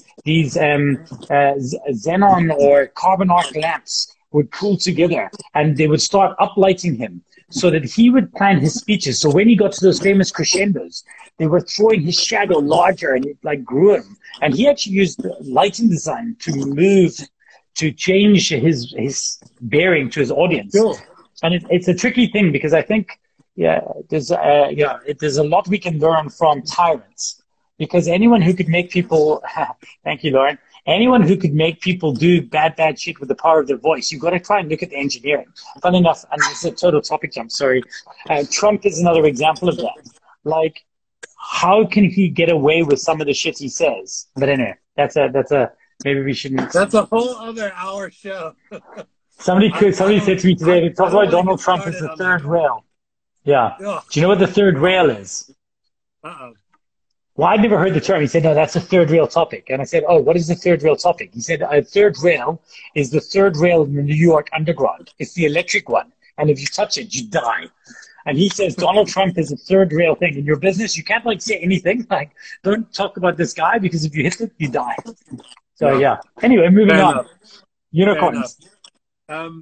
xenon or carbon arc lamps would pull together and they would start uplighting him so that he would plan his speeches. So when he got to those famous crescendos, they were throwing his shadow larger and it like grew him. And he actually used lighting design to change his bearing to his audience. Cool. And it's a tricky thing because I think, there's a lot we can learn from tyrants, because anyone who could make people, thank you, Lauren, anyone who could make people do bad shit with the power of their voice, you've got to try and look at the engineering. Funny enough, and this is a total topic jump, sorry. Trump is another example of that. Like, how can he get away with some of the shit he says? But anyway, maybe we shouldn't. That's a whole other hour show. Somebody said to me today, they talk about Donald Trump as the third rail. Yeah. Ugh. Do you know what the third rail is? Uh-oh. Well, I'd never heard the term. He said, no, that's a third rail topic. And I said, oh, what is the third rail topic? He said, a third rail is the third rail in the New York Underground. It's the electric one. And if you touch it, you die. And he says, Donald Trump is a third rail thing. In your business, you can't like say anything. Like, don't talk about this guy because if you hit it, you die. So, yeah. Anyway, moving on. Enough. Unicorns. One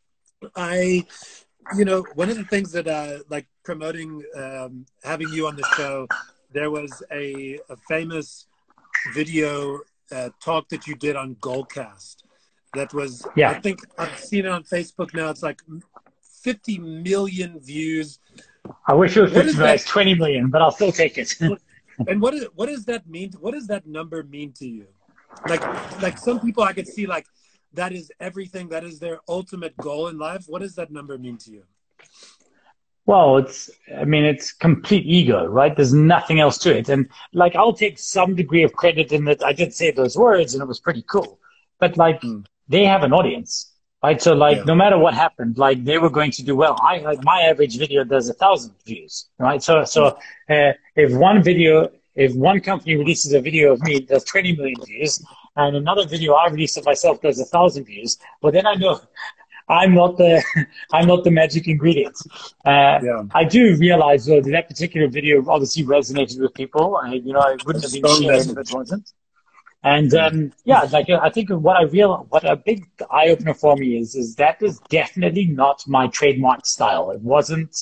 of the things that like promoting having you on the show, there was a famous video talk that you did on Goalcast. That was, I think I've seen it on Facebook now. It's like 50 million views. I wish it was 50 million, 20 million, but I'll still take it. And what does that mean? What does that number mean to you? Like some people I could see like that is everything. That is their ultimate goal in life. What does that number mean to you? Well, it's complete ego, right? There's nothing else to it. And like, I'll take some degree of credit in that I did say those words and it was pretty cool. But like, they have an audience, right? So like, no matter what happened, like they were going to do well. My average video does 1,000 views, right? So if one company releases a video of me, it does 20 million views, and another video I release of myself does 1,000 views, well, then I know I'm not the magic ingredient. I do realize though that particular video obviously resonated with people. I wouldn't have been shared if it wasn't. And I think what a big eye opener for me is that is definitely not my trademark style. It wasn't.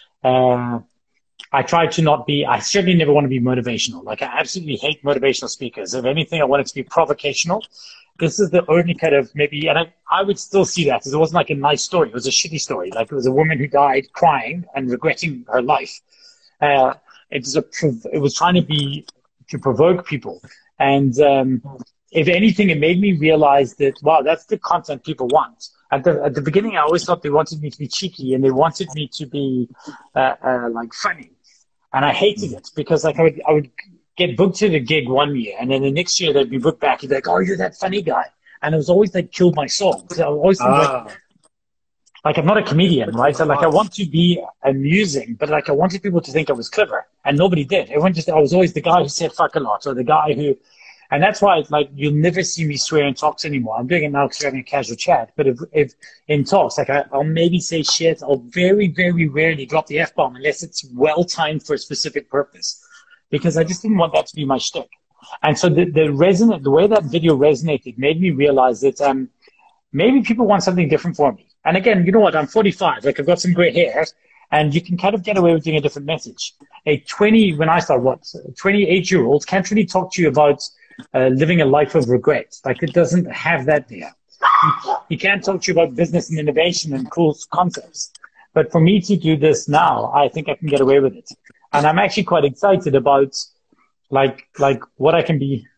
I try to not be. I certainly never want to be motivational. Like, I absolutely hate motivational speakers. If anything, I want it to be provocational. This is the only kind of maybe, and I would still see that because it wasn't like a nice story. It was a shitty story. Like, it was a woman who died crying and regretting her life. It was trying to provoke people. And if anything, it made me realize that, wow, that's the content people want. At the beginning, I always thought they wanted me to be cheeky and they wanted me to be like funny. And I hated it because like I would get booked to the gig one year, and then the next year they'd be booked back. You'd be like, oh, you're that funny guy. And it was always like killed my soul. So I always like I'm not a comedian, right? So like I want to be amusing, but like I wanted people to think I was clever, and nobody did. I was always the guy who said fuck a lot, or the guy who, and that's why like you'll never see me swear in talks anymore. I'm doing it now because we're having a casual chat. But if in talks, like I'll maybe say shit. I'll very, very rarely drop the F-bomb unless it's well timed for a specific purpose, because I just didn't want that to be my shtick. And so the way that video resonated made me realize that maybe people want something different for me. And again, you know what? I'm 45. Like, I've got some gray hair, and you can kind of get away with doing a different message. A 28-year-old can't really talk to you about living a life of regret. Like, it doesn't have that there. He can't talk to you about business and innovation and cool concepts. But for me to do this now, I think I can get away with it. And I'm actually quite excited about like what I can be.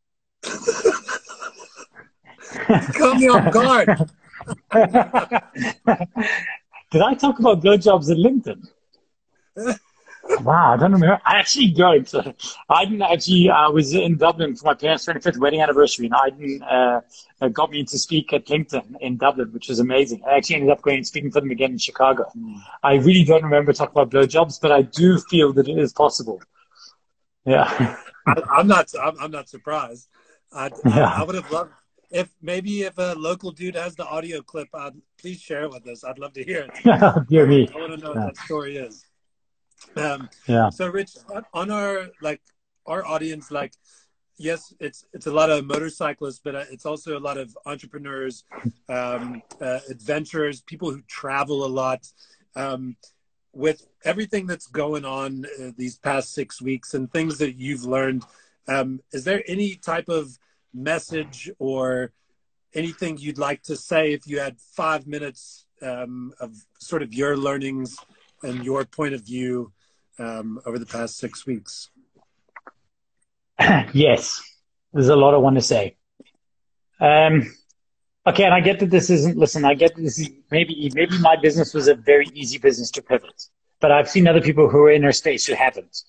Caught me off guard. Did I talk about blowjobs at LinkedIn? Wow, I don't remember. I actually don't. I didn't actually. I was in Dublin for my parents' 25th wedding anniversary, and I got me to speak at LinkedIn in Dublin, which was amazing. I actually ended up going and speaking for them again in Chicago. I really don't remember talking about blowjobs, but I do feel that it is possible. Yeah, I'm not surprised. I would have loved. if a local dude has the audio clip, please share it with us. I'd love to hear it. Dear me. I want to know what that story is. Yeah. So Rich, on our audience, like, yes, it's a lot of motorcyclists, but it's also a lot of entrepreneurs, adventurers, people who travel a lot. With everything that's going on these past 6 weeks and things that you've learned, is there any type of message or anything you'd like to say if you had 5 minutes of sort of your learnings and your point of view over the past 6 weeks? Yes, there's a lot I want to say. Okay, and I get that this isn't, listen, I get that this is maybe my business was a very easy business to pivot, but I've seen other people who are in our space who haven't.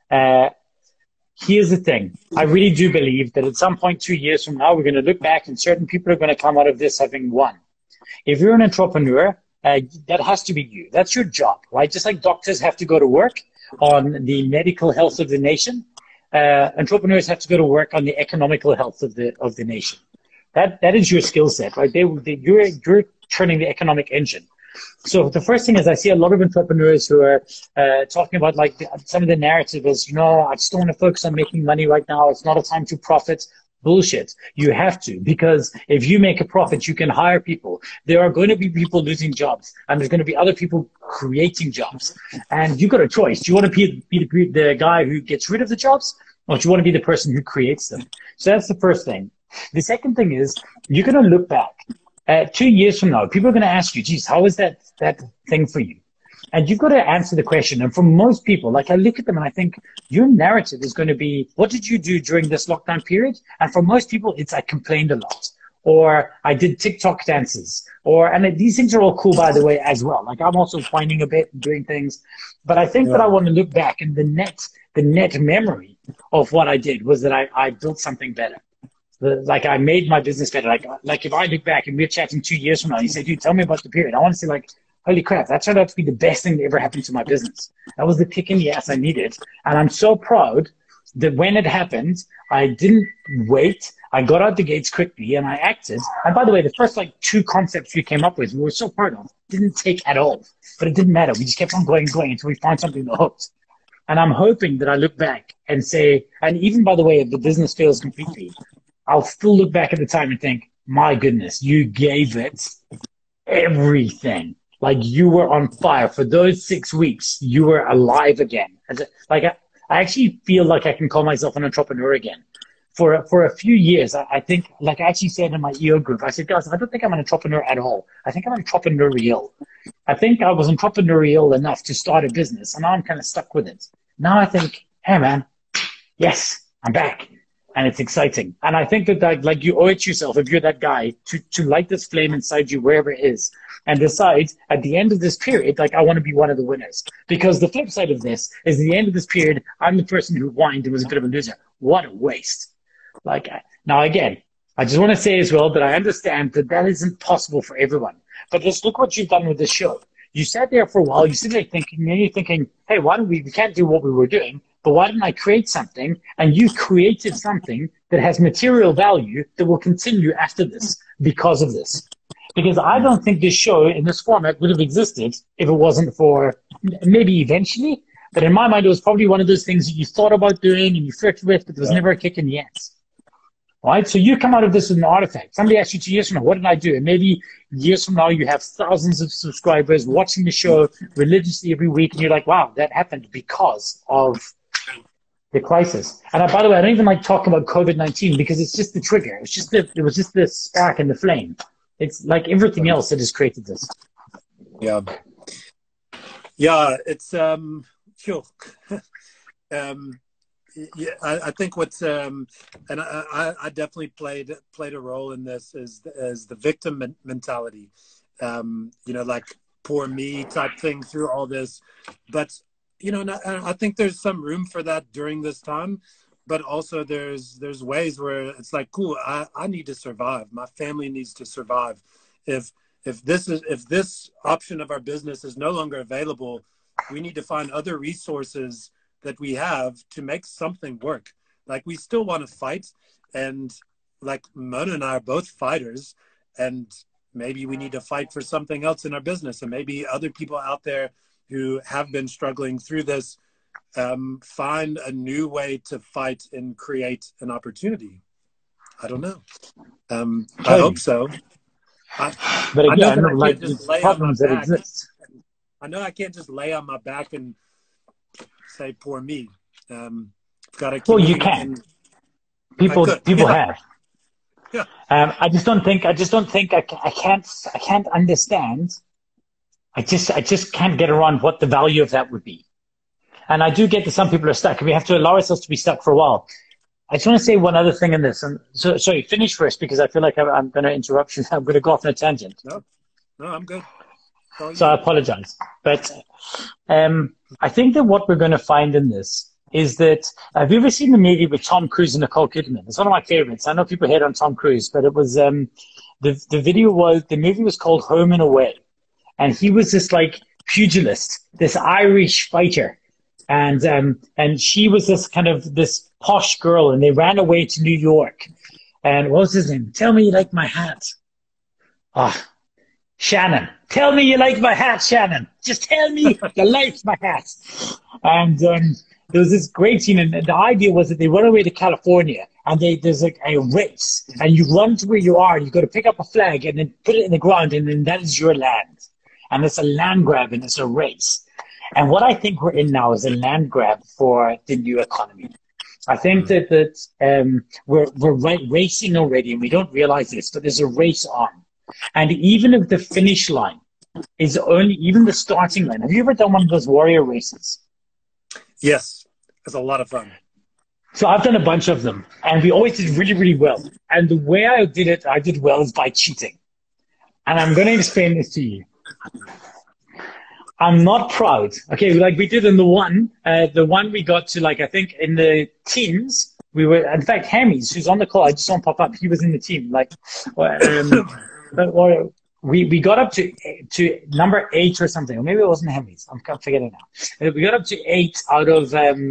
Here's the thing. I really do believe that at some point, 2 years from now, we're going to look back and certain people are going to come out of this having won. If you're an entrepreneur, that has to be you. That's your job, right? Just like doctors have to go to work on the medical health of the nation, entrepreneurs have to go to work on the economical health of the nation. That is your skill set, right? You're turning the economic engine. So the first thing is I see a lot of entrepreneurs who are talking about like some of the narrative is, I just don't want to focus on making money right now. It's not a time to profit. Bullshit. You have to, because if you make a profit, you can hire people. There are going to be people losing jobs, and there's going to be other people creating jobs. And you got a choice. Do you want to be the guy who gets rid of the jobs, or do you want to be the person who creates them? So that's the first thing. The second thing is you're going to look back 2 years from now. People are going to ask you, geez, how was that thing for you? And you've got to answer the question. And for most people, like I look at them and I think your narrative is going to be, what did you do during this lockdown period? And for most people, it's I complained a lot, or I did TikTok dances, and these things are all cool, by the way, as well. Like I'm also whining a bit and doing things. But I think that I want to look back and the net memory of what I did was that I built something better. Like I made my business better. Like if I look back and we're chatting 2 years from now, you say, dude, tell me about the period. I want to say like, holy crap, that turned out to be the best thing that ever happened to my business. That was the kick in the ass I needed. And I'm so proud that when it happened, I didn't wait. I got out the gates quickly and I acted. And by the way, the first like 2 concepts we came up with, we were so proud of, didn't take at all, but it didn't matter. We just kept on going until we found something that hooked. And I'm hoping that I look back and say, and even by the way, if the business fails completely, I'll still look back at the time and think, my goodness, you gave it everything. Like you were on fire for those 6 weeks. You were alive again. Like I actually feel like I can call myself an entrepreneur again. For a few years, I think, like I actually said in my EO group, I said, guys, I don't think I'm an entrepreneur at all. I think I'm entrepreneurial. I think I was entrepreneurial enough to start a business, and now I'm kind of stuck with it. Now I think, hey man, yes, I'm back. And it's exciting. And I think that like you owe it to yourself, if you're that guy, to light this flame inside you wherever it is and decide at the end of this period, like I want to be one of the winners. Because the flip side of this is at the end of this period, I'm the person who whined and was a bit of a loser. What a waste. Like now again, I just want to say as well that I understand that isn't possible for everyone. But just look what you've done with this show. You sat there for a while, you sit there thinking, and you're thinking, hey, why don't we can't do what we were doing, but why didn't I create something? And you created something that has material value that will continue after this because of this. Because I don't think this show in this format would have existed if it wasn't for maybe eventually, but in my mind, it was probably one of those things that you thought about doing and you flirted with, but there was never a kick in the ass. Right? So you come out of this with an artifact. Somebody asks you 2 years from now, what did I do? And maybe years from now, you have thousands of subscribers watching the show religiously every week. And you're like, wow, that happened because of the crisis. And by the way, I don't even like talking about COVID-19 because it's just the trigger. It was just the spark and the flame. It's like everything else that has created this. Yeah. Yeah. It's, sure. Yeah, I think what's and I definitely played a role in this is the victim mentality, like poor me type thing through all this. But and I think there's some room for that during this time. But also there's ways where it's like, cool, I need to survive. My family needs to survive. If this option of our business is no longer available, we need to find other resources that we have to make something work. Like we still want to fight, and like Mona and I are both fighters, and maybe we need to fight for something else in our business. And maybe other people out there who have been struggling through this find a new way to fight and create an opportunity. I don't know. I hope so. But again, like the problems that exist. I know I can't just lay on my back and say, poor me. Gotta keep you can. People have. Yeah. I just don't think I can't understand. I just can't get around what the value of that would be. And I do get that some people are stuck, and we have to allow ourselves to be stuck for a while. I just want to say one other thing in this. And so, sorry, finish first, because I feel like I'm going to interrupt you. I'm going to go off on a tangent. No, I'm good. So I apologize. But I think that what we're going to find in this is that, have you ever seen the movie with Tom Cruise and Nicole Kidman? It's one of my favorites. I know people hate on Tom Cruise, but it was, the movie was called Home and Away. And he was this like pugilist, this Irish fighter. And she was this posh girl, and they ran away to New York. And what was his name? Tell me you like my hat. Shannon. Tell me you like my hat, Shannon. Just tell me you like my hat. And there was this great scene, and the idea was that they run away to California, and there's like a race, and you run to where you are, and you got to pick up a flag and then put it in the ground, and then that is your land. And it's a land grab, and it's a race. And what I think we're in now is a land grab for the new economy. I think that we're racing already, and we don't realize this, but there's a race on. And even if the finish line is only even the starting line. Have you ever done one of those warrior races? Yes, it's a lot of fun. So I've done a bunch of them, and we always did really, really well. And the way I did well is by cheating. And I'm going to explain this to you. I'm not proud. Okay, like we did in the one we got to, like, I think in the teams, we were, in fact, Hammies, who's on the call, I just saw him pop up, he was in the team. Like, we got up to number 8 or something, or maybe it wasn't Hammies. I'm forgetting now. We got up to 8 out of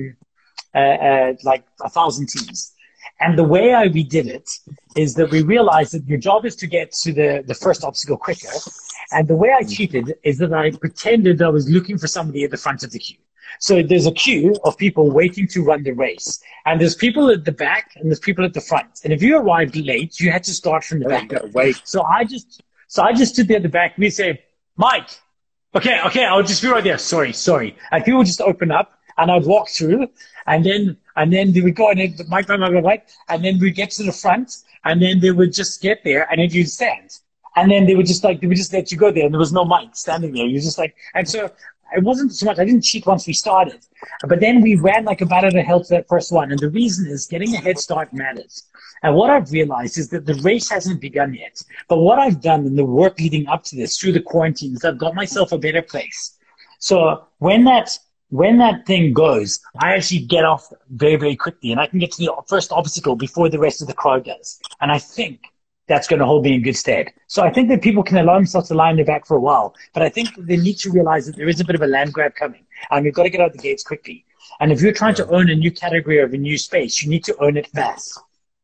like 1,000 teams. And the way we did it is that we realized that your job is to get to the first obstacle quicker. And the way I cheated is that I pretended I was looking for somebody at the front of the queue. So there's a queue of people waiting to run the race. And there's people at the back and there's people at the front. And if you arrived late, you had to start from the back. Wait. So I just stood there at the back. We say, Mike, okay, I'll just be right there. Sorry. And people just open up, and I'd walk through, and then they would go, and then Mike, and then we'd get to the front, and then they would just get there, and then you'd stand. And then they would just let you go there, and there was no Mike standing there. You're just like, and so it wasn't so much, I didn't cheat once we started, but then we ran like a bat out of hell to that first one. And the reason is getting a head start matters. And what I've realized is that the race hasn't begun yet. But what I've done in the work leading up to this through the quarantine is I've got myself a better place. So when that thing goes, I actually get off very, very quickly, and I can get to the first obstacle before the rest of the crowd does. And I think that's going to hold me in good stead. So I think that people can allow themselves to lie in their back for a while, but I think they need to realize that there is a bit of a land grab coming, and we've got to get out the gates quickly. And if you're trying to own a new category of a new space, you need to own it fast.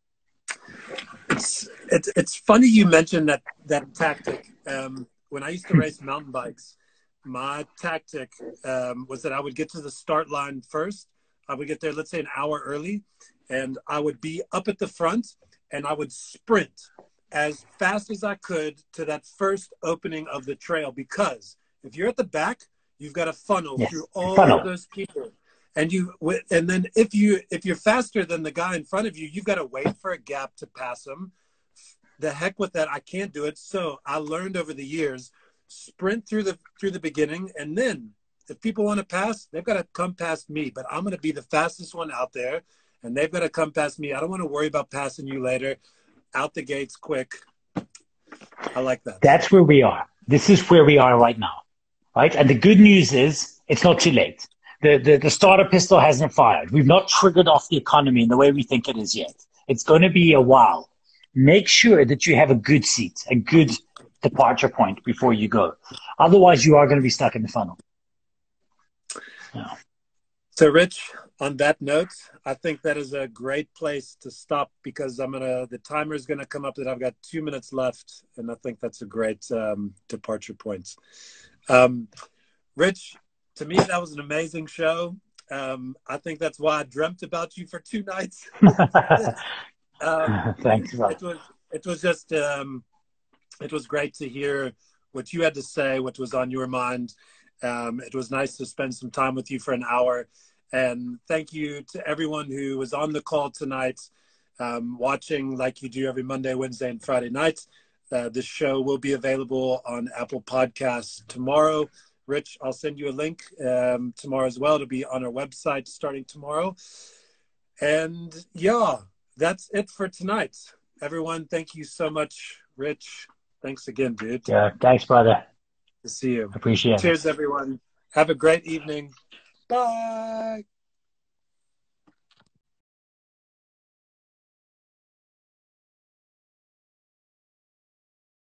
It's funny you mentioned that tactic. When I used to race mountain bikes, my tactic was that I would get to the start line first. I would get there, let's say, an hour early, and I would be up at the front, and I would sprint as fast as I could to that first opening of the trail. Because if you're at the back, you've got to funnel through all of those people. And then if you're faster than the guy in front of you, you've got to wait for a gap to pass him. The heck with that, I can't do it. So I learned over the years, sprint through the beginning, and then if people want to pass, they've got to come past me. But I'm going to be the fastest one out there, and they've got to come past me. I don't want to worry about passing you later. Out the gates quick. I like that. That's where we are. This is where we are right now, right? And the good news is it's not too late. The starter pistol hasn't fired. We've not triggered off the economy in the way we think it is yet. It's going to be a while. Make sure that you have a good seat, a good departure point before you go. Otherwise, you are going to be stuck in the funnel. Yeah. So, Rich, on that note, I think that is a great place to stop because the timer is gonna come up that I've got 2 minutes left, and I think that's a great departure point. Rich, to me, that was an amazing show. I think that's why I dreamt about you for 2 nights. Thanks, Rob. It was just it was great to hear what you had to say, what was on your mind. It was nice to spend some time with you for an hour. And thank you to everyone who was on the call tonight, watching like you do every Monday, Wednesday, and Friday night. This show will be available on Apple Podcasts tomorrow. Rich, I'll send you a link tomorrow as well. It'll be on our website starting tomorrow. And yeah, that's it for tonight. Everyone, thank you so much. Rich, thanks again, dude. Yeah, thanks, brother. Good to see you. Appreciate it. Cheers, everyone. Have a great evening. Bye.